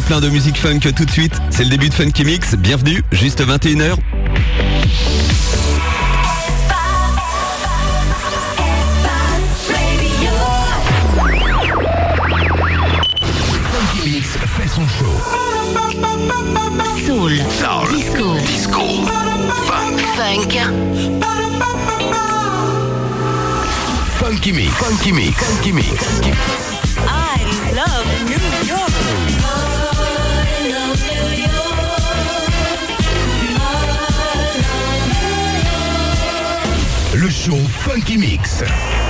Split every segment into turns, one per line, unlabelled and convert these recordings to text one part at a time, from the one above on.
plein de musique funk tout de suite. C'est le début de Funky Mix. Bienvenue, juste 21h.
Funky Mix fait son show.
Soul,
Disco,
funk.
Funky Mix.
I love New York.
Le show Funky Mix.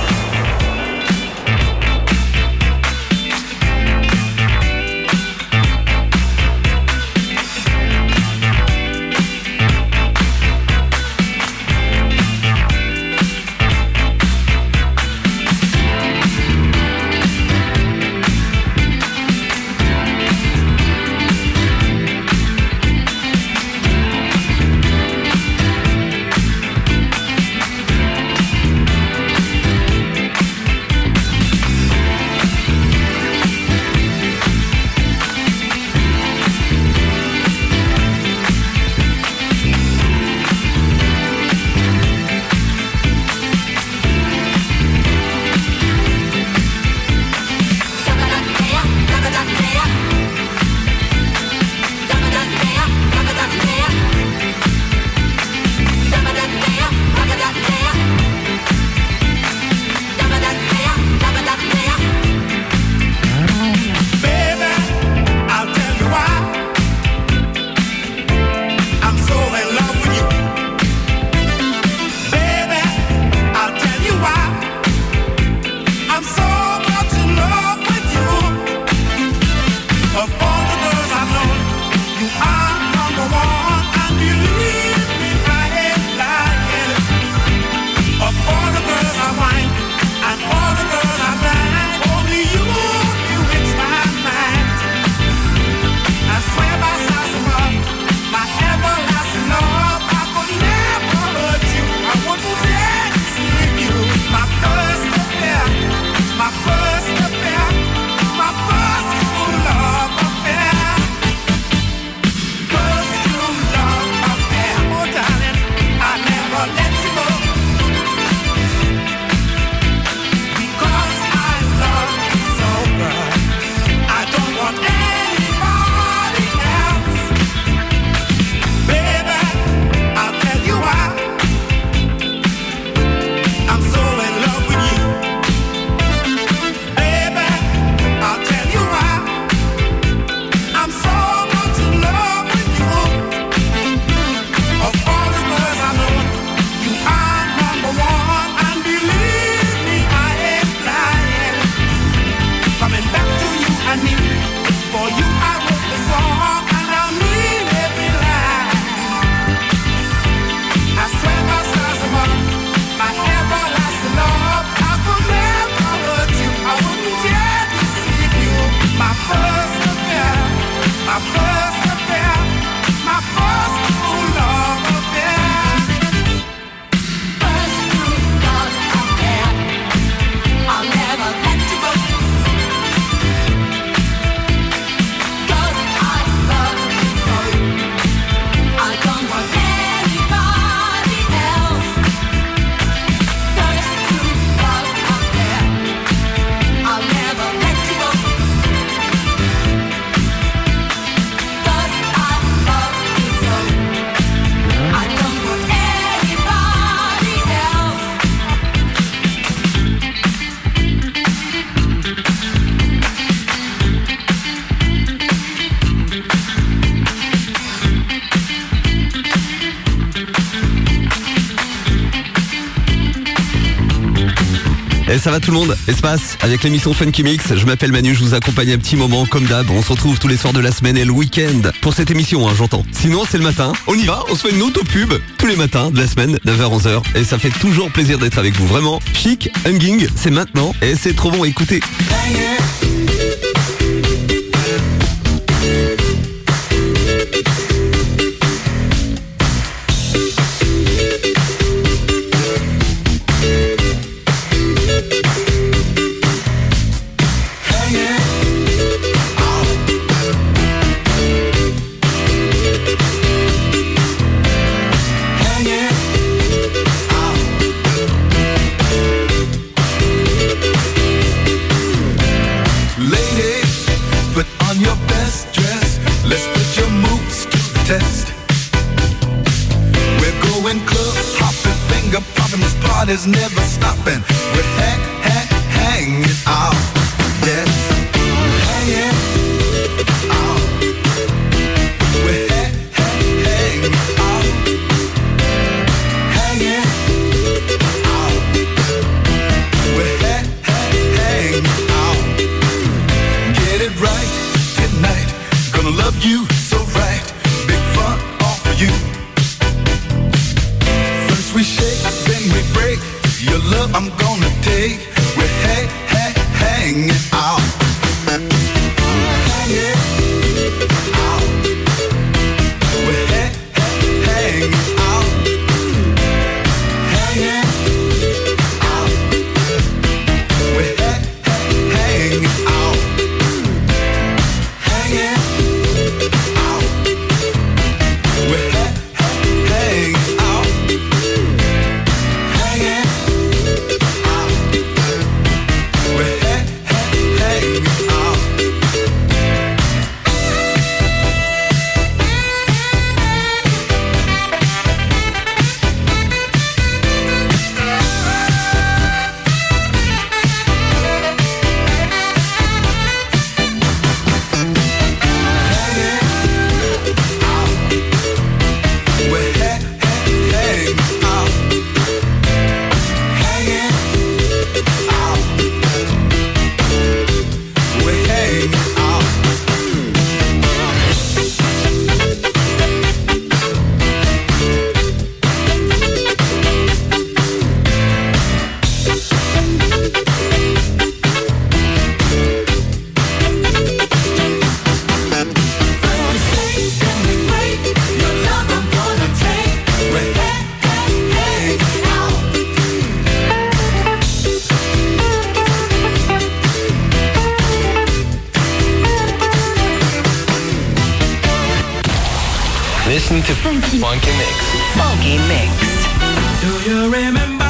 Et ça va tout le monde, espace, avec l'émission Funky Mix. Je m'appelle Manu, je vous accompagne un petit moment comme d'hab. On se retrouve tous les soirs de la semaine et le week-end pour cette émission, j'entends. Sinon c'est le matin, on y va, on se fait une auto-pub tous les matins de la semaine, 9h-11h. Et ça fait toujours plaisir d'être avec vous, vraiment. Chic, Hunging, c'est maintenant et c'est trop bon à écouter.
and this party's never stopping. We're hanging out, yes, hanging out. We're hanging out, hanging out. We're hanging out. Get it right tonight. Gonna love you so right. Big fun all for you. First we shake, then we break. Your love I'm gonna take. We're hanging out. Hanging out. We're hanging out. Hanging out. We're hanging out. Hanging out. We're hanging out. Hanging out. We're hanging out.
Listen to Funky Mix.
Funky Mix.
Do you remember?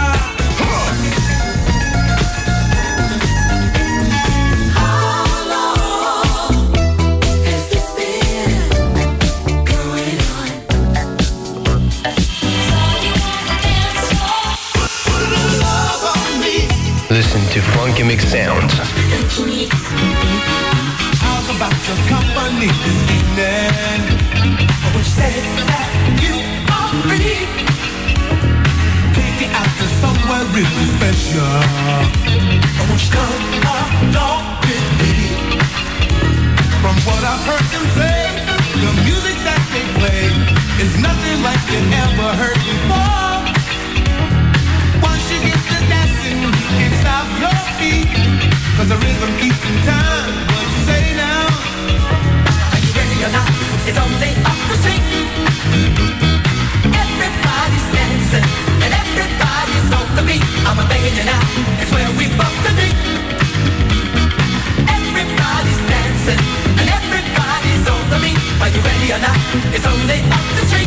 Listen to Funky Mix sounds.
How's about your company this evening? Which says that you are free. Take it out to somewhere really special. Which come along with me. From what I've heard them say, the music that they play is nothing like you ever heard before. Once you get to dancing, you can't stop your feet. Cause the rhythm keeps in time. What you say now? Are you ready or not? It's only up the street. Everybody's dancing and everybody's on the beat. I'm begging you now, it's where we both to be. Everybody's dancing and everybody's on the beat. Are you ready or not? It's only up the street.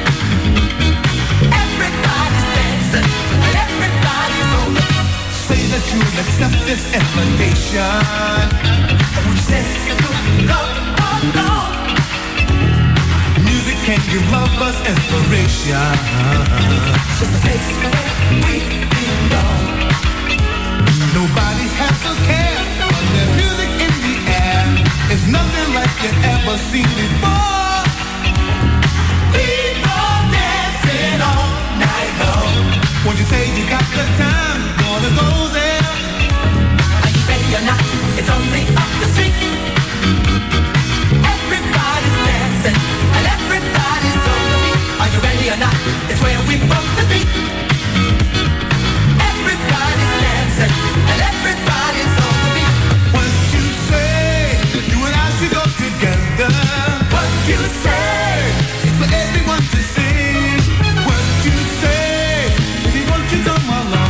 Everybody's dancing and everybody's on the beat. Say that you'll accept this invitation. Which says you'll go along. Music can give lovers inspiration. It's just a place where we belong. Nobody has to care. There's music in the air. It's nothing like you ever seen before. People dancing all night long. When you say you got the time, gonna go there. Are you ready or not? It's only up the street. Everybody's dancing and everybody's on the beat. Are you ready or not? It's where we both to be. Everybody's dancing and everybody's on the beat. What you say? You and I should go together. What you say? It's for everyone to see. What you say? Baby, won't you come along?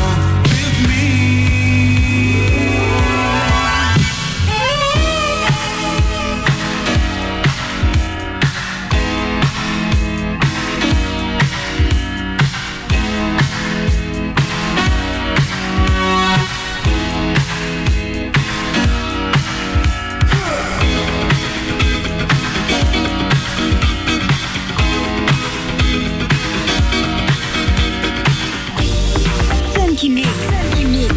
Funky Mix. Funky Mix.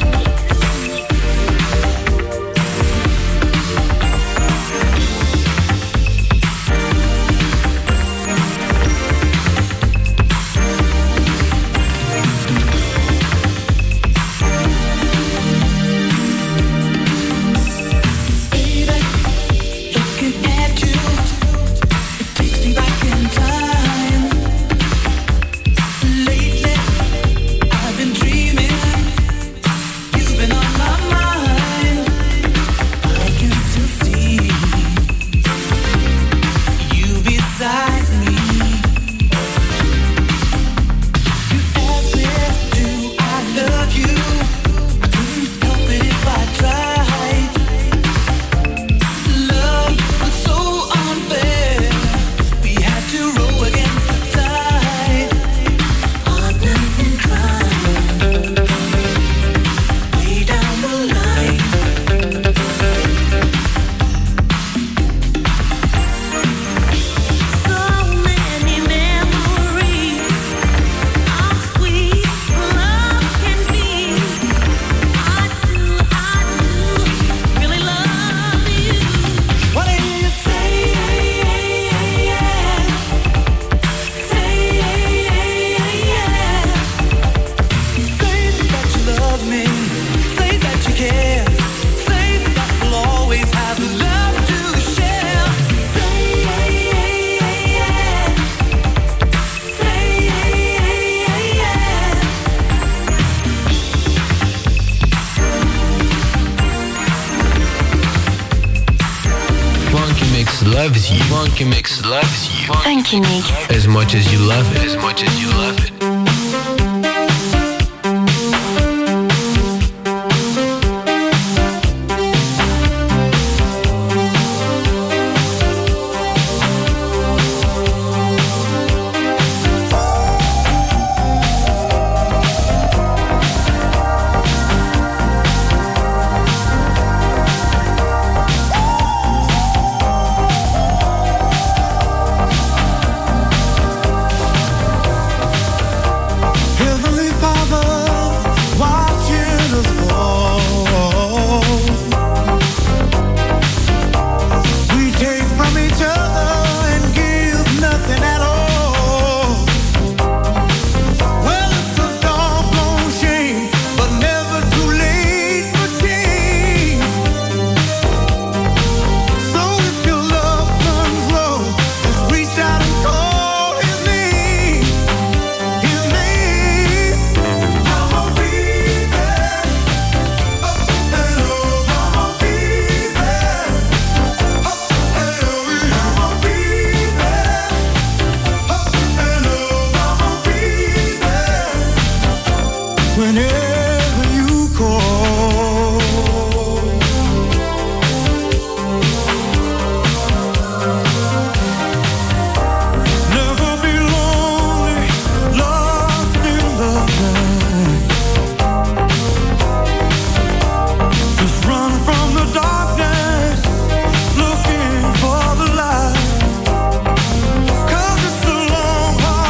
Loves you. Funky Mix loves you.
Funky Mix.
As much as you love it. As much as you love it.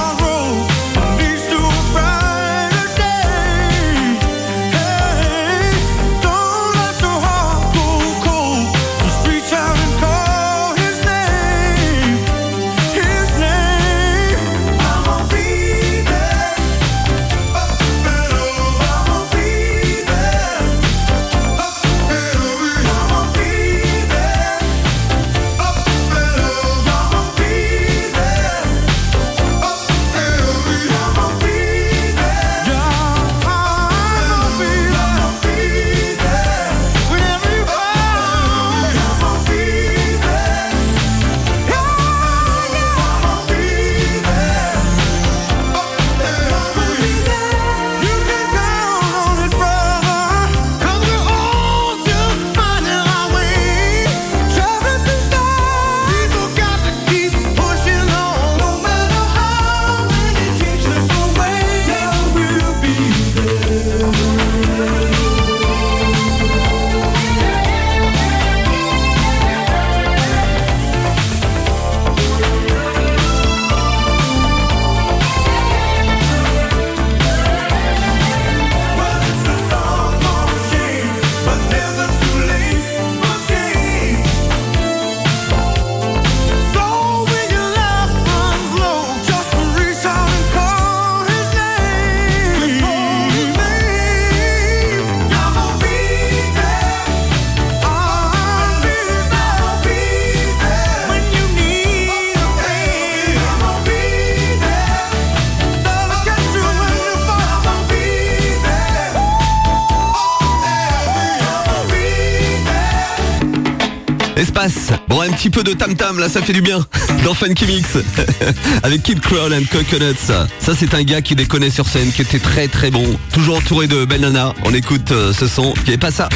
Hey
Espace. Bon, un petit peu de tam-tam, là, ça fait du bien. Dans Funky Mix. Avec Kid Kroll and Coconuts. Ça, c'est un gars qui déconnait sur scène, qui était très très bon. Toujours entouré de belles nanas. On écoute ce son qui est pas ça.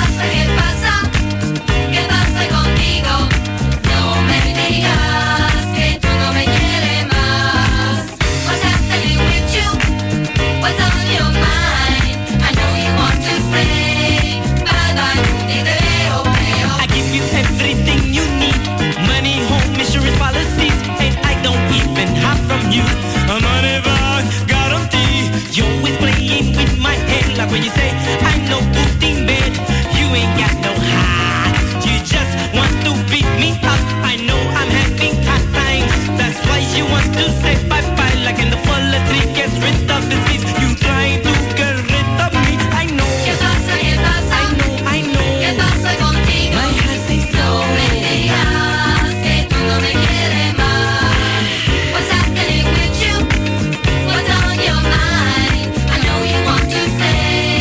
When you say I'm no good in bed, you ain't got no heart. You just want to beat me up. I know I'm having hard time. That's why you want to say bye bye. Like in the fall, a tree gets rid of disease. You try to get rid of me. I know. ¿Qué pasa? ¿Qué pasa? I know. ¿Qué pasa contigo? My heart says so many hours que tú no me quieres más. What's happening with you? What's on your mind? I know you want to say.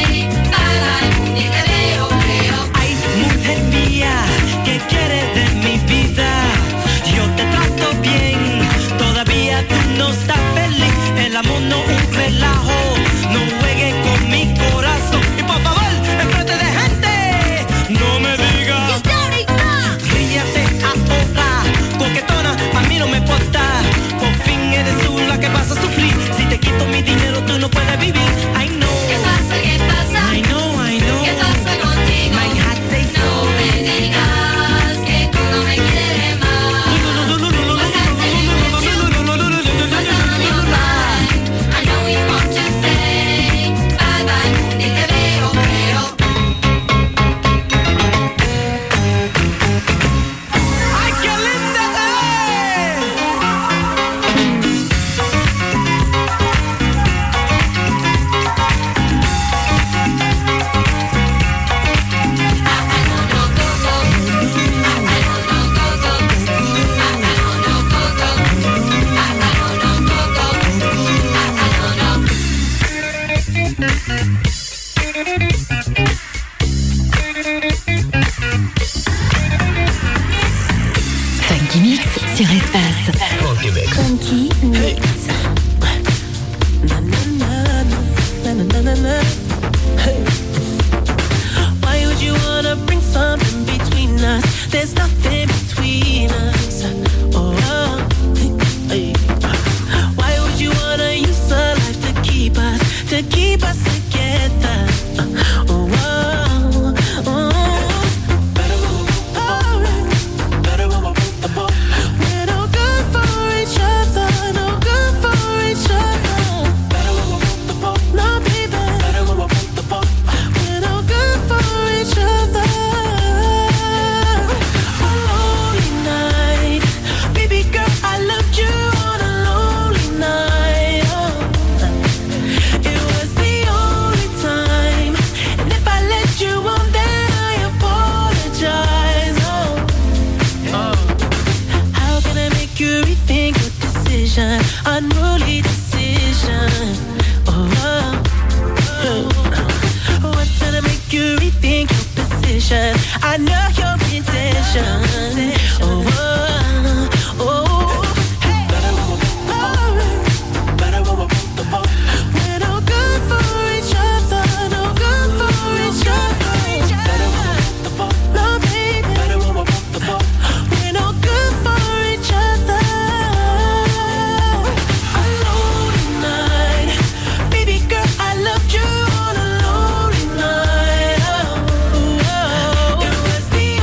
¿Qué quieres de mi vida? Yo te trato bien, todavía tú no estás feliz. El amor no es un relajo, no juegues con mi corazón. Y por favor, enfrente de gente, no me digas ríete ahora, coquetona, a mí no me importa. Por fin eres tú la que vas a sufrir. Si te quito mi dinero, tú no puedes vivir. I know. ¿Qué pasa? ¿Qué pasa? I know. ¿Qué pasa contigo? My heart says no me digas que tú no me quieres más. What's happening with you? What's on your mind? I know you want to say bye bye, ni te veo, pero ¡ay, qué linda es!
Funky Mix sur Espace.
Funky Mix.
Funky Mix.
Why would you wanna bring something between us? There's nothing between us. Oh, hey. Why would you wanna use a life to keep us together? Oh, oh, oh. We're no good for each other, no good for each other. No, baby. We're no good for each other. A lonely night, baby girl, I loved you on a lonely night. Oh. It was the only time, and if I let you on, then I apologize. Oh. How can I make you rethink your decision? Unruly decision. Oh. What's gonna make you rethink your position? I know your intention. Oh. Oh. Hey. We're no good for each other, no good for each other. No, baby. We're no good for each other. A lonely night, baby girl, I loved you on a lonely night. Oh, it was the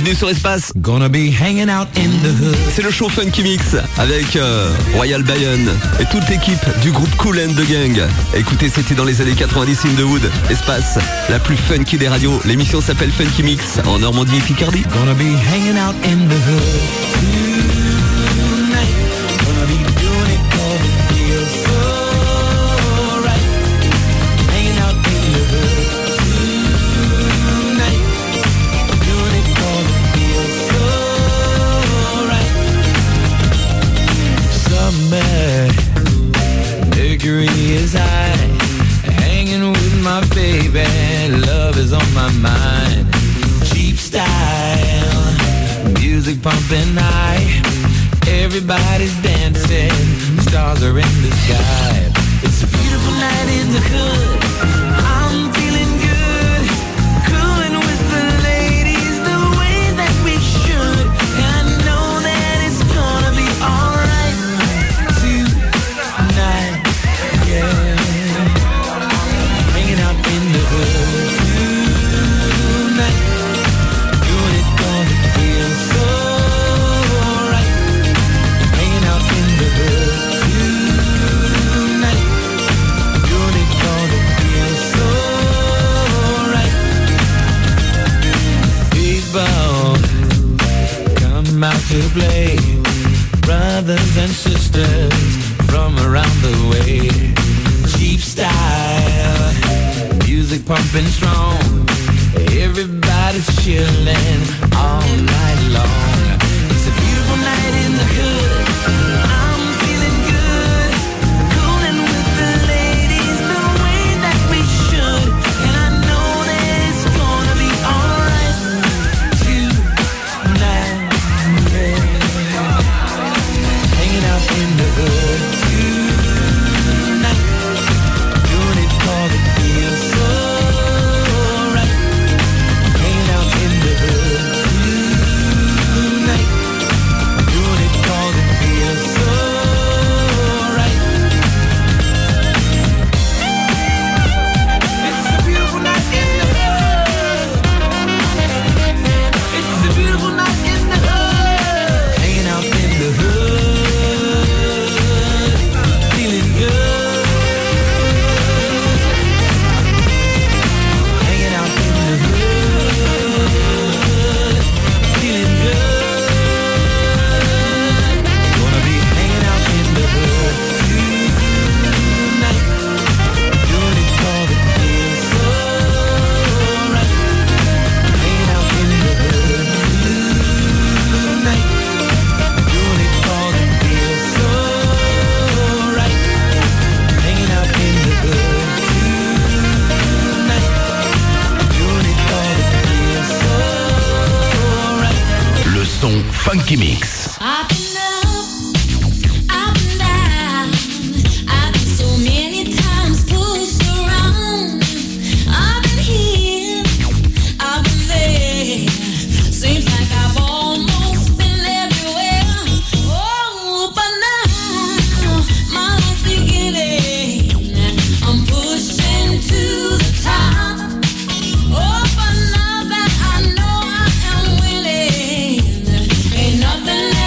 Bienvenue sur Espace.
Gonna be hanging out in the hood.
C'est le show Funky Mix avec Royal Bayonne et toute l'équipe du groupe Kool and the Gang. Écoutez, c'était dans les années 90 in the Wood. Espace, la plus funky des radios. L'émission s'appelle Funky Mix en Normandie et Picardie.
Gonna be hanging out in the hood tonight. Gonna be doing it all the feels so right. Hanging out in the hood tonight. Doing it all the feels so right. Summer, Mercury is high. Hanging with my baby, love is on my mind. Cheap style, music pumping high. Everybody's dancing, stars are in the sky. It's a beautiful night in the hood. I'm feeling good, cooling with the ladies the way that we should. And I know that it's gonna be alright tonight, yeah. Hanging out in the hood tonight. Doing it gonna feel so right. Hanging out in the hood tonight. Doing it gonna feel so right. People come out to play. Brothers and sisters from around the way. Cheap style, music pumping strong. Everybody's chilling all night long. It's a beautiful night in the hood. I'm feeling good, cooling with the ladies the way that we should. And I know that it's gonna be alright tonight, yeah. Hanging out in the hood tonight. Doing it for the feel so right. Hanging out in the hood tonight. Doing it for the feel so right. It's a beautiful night in the hood. It's a beautiful night in the hood. Hanging out in the hood, feeling good. Hanging out in the hood, feeling good. Gonna be hanging out in the hood tonight. Doing it for the feel so right. Hanging out in the hood tonight. Doing it for the feel so right. Hanging out in the hood tonight. Doing it for the feel so right.
Le son Funky Mix.
I've been up, I've been down, I've been so many times pushed around. I've been here, I've been there. Seems like I've almost been everywhere. Oh, but now my life's beginning. I'm pushing to the top. Oh, but now that I know I am winning, ain't nothing left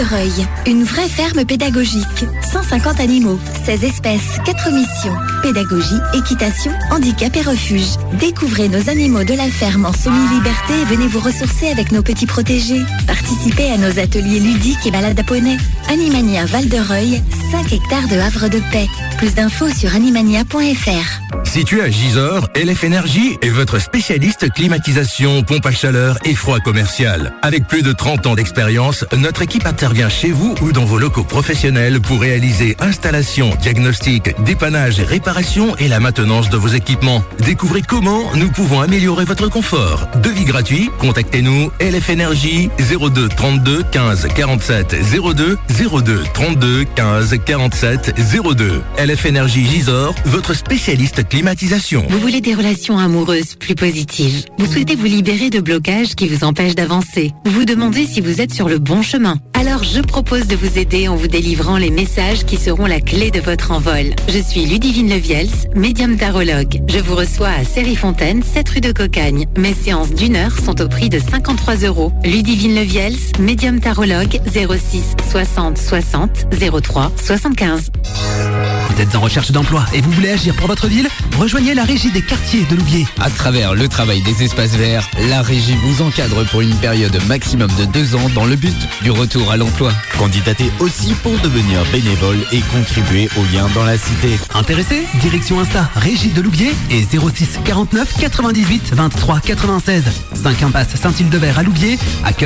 Val-de-Reuil. Une vraie ferme pédagogique. 150 animaux, 16 espèces, 4 missions. Pédagogie, équitation, handicap et refuge. Découvrez nos animaux de la ferme en semi-liberté et venez vous ressourcer avec nos petits protégés. Participez à nos ateliers ludiques et balades à poney. Animania Val-de-Reuil, 5 hectares de havre de paix. Plus d'infos sur animania.fr.
Situé à Gisors, LF Énergie est votre spécialiste climatisation, pompe à chaleur et froid commercial. Avec plus de 30 ans d'expérience, notre équipe intervient chez vous ou dans vos locaux professionnels pour réaliser installation, diagnostic, dépannage, réparation et la maintenance de vos équipements. Découvrez comment nous pouvons améliorer votre confort. Devis gratuit, contactez-nous LF Énergie 02 32 15 47 02 02 32 15 47 02. LF Énergie Gisors, votre spécialiste climatisation.
Vous voulez des relations amoureuses plus positives. Vous souhaitez vous libérer de blocages qui vous empêchent d'avancer. Vous vous demandez si vous êtes sur le bon chemin. Alors je propose de vous aider en vous délivrant les messages qui seront la clé de votre envol. Je suis Ludivine Leviels, médium tarologue. Je vous reçois à Série-Fontaine, 7 rue de Cocagne. Mes séances d'1 heure sont au prix de 53 €. Ludivine Leviels, médium tarologue, 06 60 60 03 75.
Vous êtes en recherche d'emploi et vous voulez agir pour votre ville? Rejoignez la Régie des quartiers de Louviers.
À travers le travail des espaces verts, la régie vous encadre pour une période maximum de 2 ans dans le but du retour à l'emploi.
Candidatez aussi pour devenir bénévole et contribuer aux liens dans la cité.
Intéressé? Direction Insta Régie de Louviers et 06 49 98 23 96. 5 impasse Saint-Île-de-Vert à Louviers.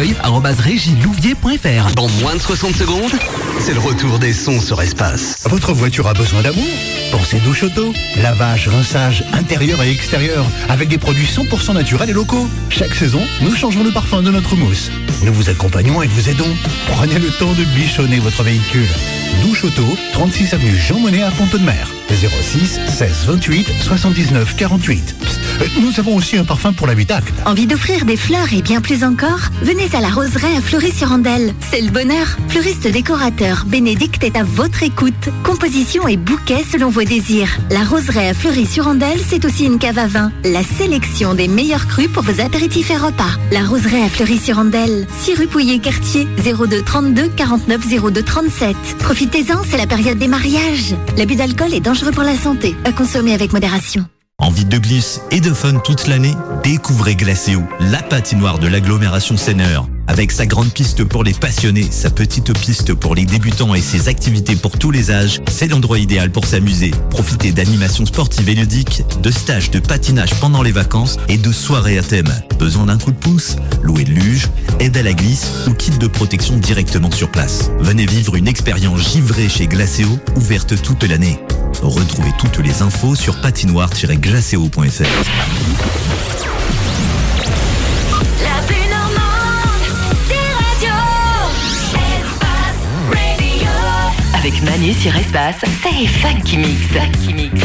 Accueil@régielouviers.fr.
Dans moins de 60 secondes, c'est le retour des sons sur Espace.
Votre voiture a besoin d'amour? Pensez douche auto, lavage, rinçage, intérieur et extérieur, avec des produits 100% naturels et locaux. Chaque saison, nous changeons le parfum de notre mousse. Nous vous accompagnons et vous aidons. Prenez le temps de bichonner votre véhicule. Douche auto, 36 avenue Jean Monnet à Pont-de-Mer. 06 16 28 79 48. Nous avons aussi un parfum pour l'habitacle.
Envie d'offrir des fleurs et bien plus encore? Venez à la Roseraie à Fleury-sur-Andelle. C'est le bonheur. Fleuriste décorateur, Bénédicte est à votre écoute. Composition et bouquet selon vos désirs. La Roseraie à Fleury-sur-Andelle, c'est aussi une cave à vin. La sélection des meilleurs crus pour vos apéritifs et repas. La Roseraie à Fleury-sur-Andelle. 6 rue Pouillet-Cartier, 02 32 49 02 37. Profitez-en, c'est la période des mariages. L'abus d'alcool est dangereux pour la santé. À consommer avec modération.
Envie de glisse et de fun toute l'année? Découvrez Glacéo, la patinoire de l'agglomération Seineur. Avec sa grande piste pour les passionnés, sa petite piste pour les débutants et ses activités pour tous les âges, c'est l'endroit idéal pour s'amuser. Profitez d'animations sportives et ludiques, de stages de patinage pendant les vacances et de soirées à thème. Besoin d'un coup de pouce? Louer de luge, aide à la glisse ou kit de protection directement sur place. Venez vivre une expérience givrée chez Glacéo, ouverte toute l'année. Retrouvez toutes les infos sur patinoire-glacéo.fr.
La plus normande des radios. Espace Radio.
Avec Manu sur Espace, c'est Funky Mix. Funky Mix.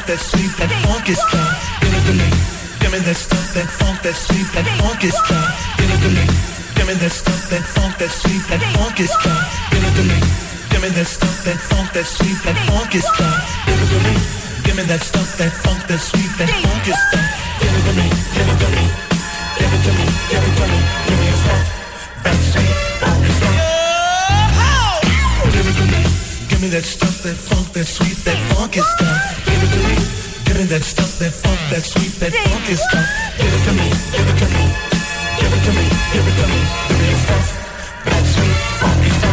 that sweet, that funky stuff. Give it to me. Give me that stuff, that funk, that sweet, that funky stuff. Give it to me. Give me that stuff, that funk, that sweet, that funky stuff. Give it to me. Give me that stuff, that funk, that sweet, that funky stuff. Give it to me. Give me that stuff, that funk, that sweet, that funky stuff. Give it to me. Give it to me. Give it to me. Give it to me. Give me your stuff, that sweet, funky stuff. Give it to me. Give me that stuff, that funk, that sweet, that funky stuff. Give it to me. Give me that stuff, that funk, that sweet, that funky stuff. Give it to me. Give it to me. Give it to me. Give it to me. Give me your stuff, that sweet, funky stuff.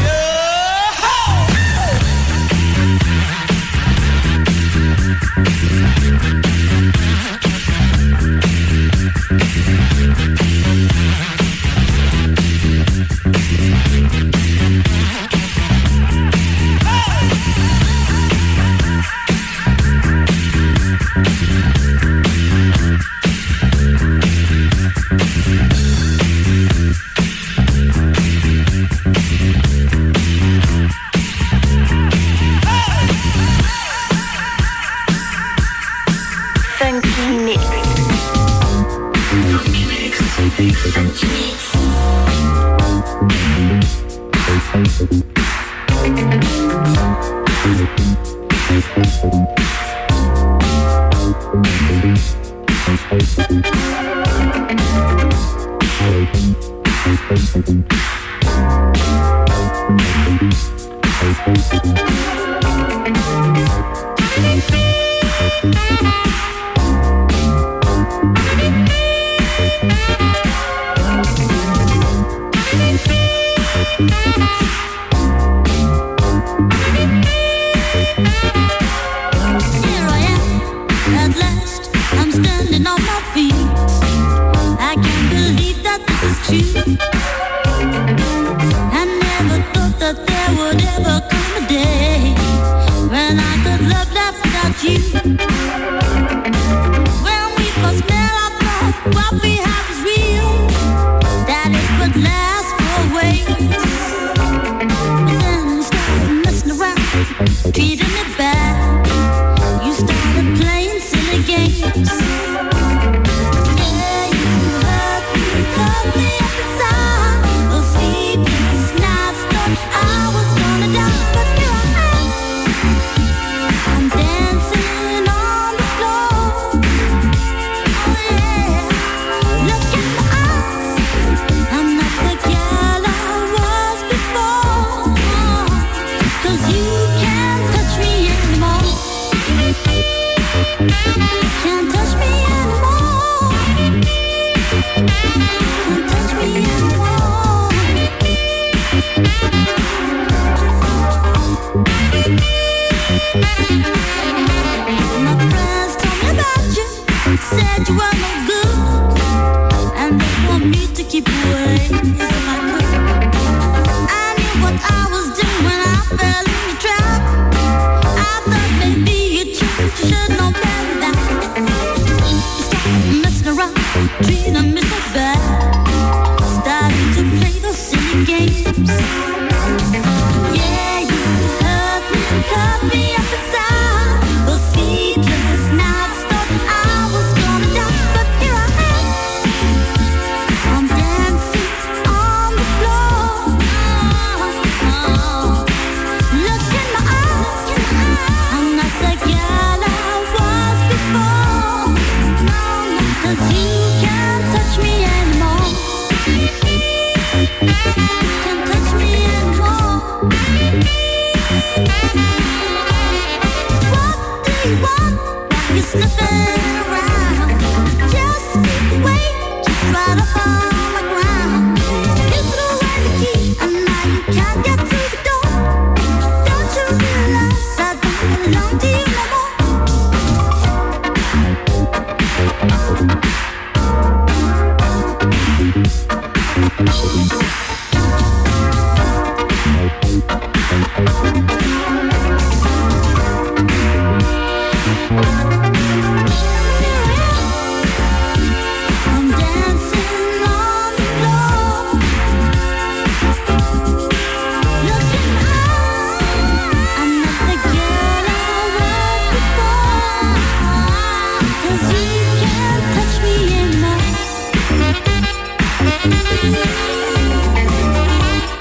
Can't touch me anymore.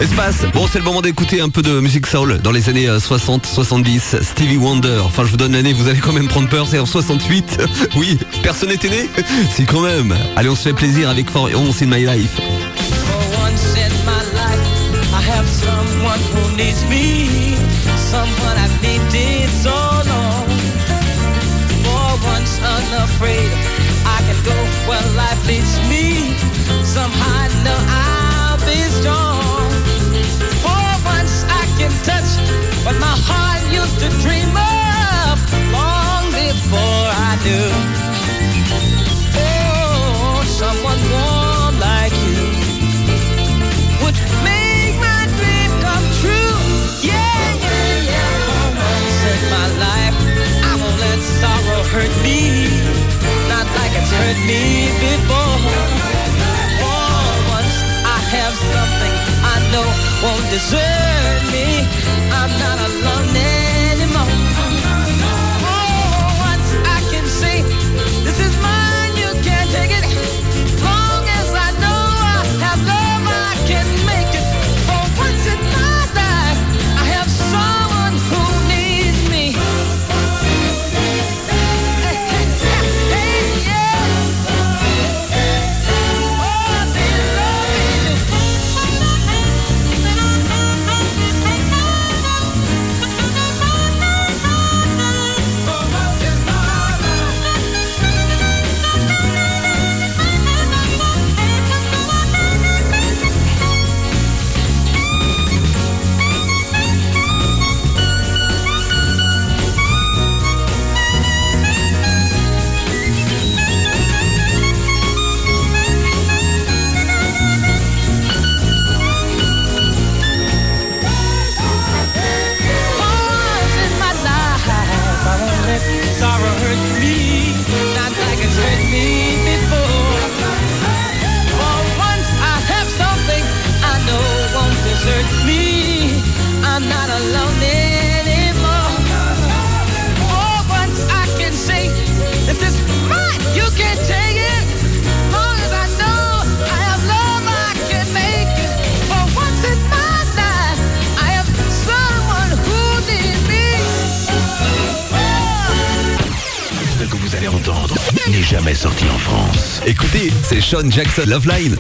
Espace, bon c'est le moment d'écouter un peu de musique soul dans les années 60, 70, Stevie Wonder. Enfin je vous donne l'année, vous allez quand même prendre peur, c'est en 68. Oui, personne n'était né. Si quand même. Allez, on se fait plaisir avec For Once in My Life.
For once in my life, I have someone who needs me, someone I've needed so long. For once unafraid, I can go where life leads me. Somehow I know I'll be strong. For once I can touch what my heart used to dream of long before I knew. Oh, someone warm like you would make my dream come true. Yeah, yeah, yeah. For once in my life, I won't let sorrow hurt me, not like it's hurt me before. For once I have something I know won't desert me. I'm not alone anymore. For once I can say, this is mine, you can't take it. Long as I know I have love, I can make it. For once in my life, I have someone who needs me. Hey, hey, hey, yeah. Oh, they love me. Sorrow hurt me, not like it's hurt me before. For once I have something I know won't desert me. I'm not alone anymore. For once I can say, this is mine, you can't take it. Long as I know I have love, I can make it. For once in my life, I have someone who needs me.
Ce que vous allez entendre n'est jamais sorti en France.
Écoutez, c'est Sean Jackson, Love Line.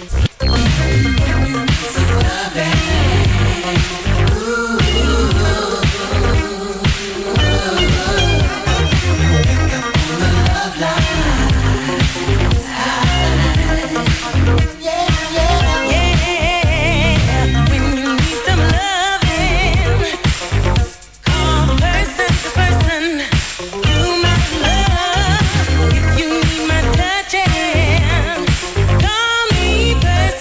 Call me person.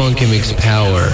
Funky Mix Power.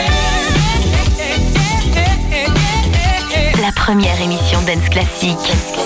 Première émission Dance Classique.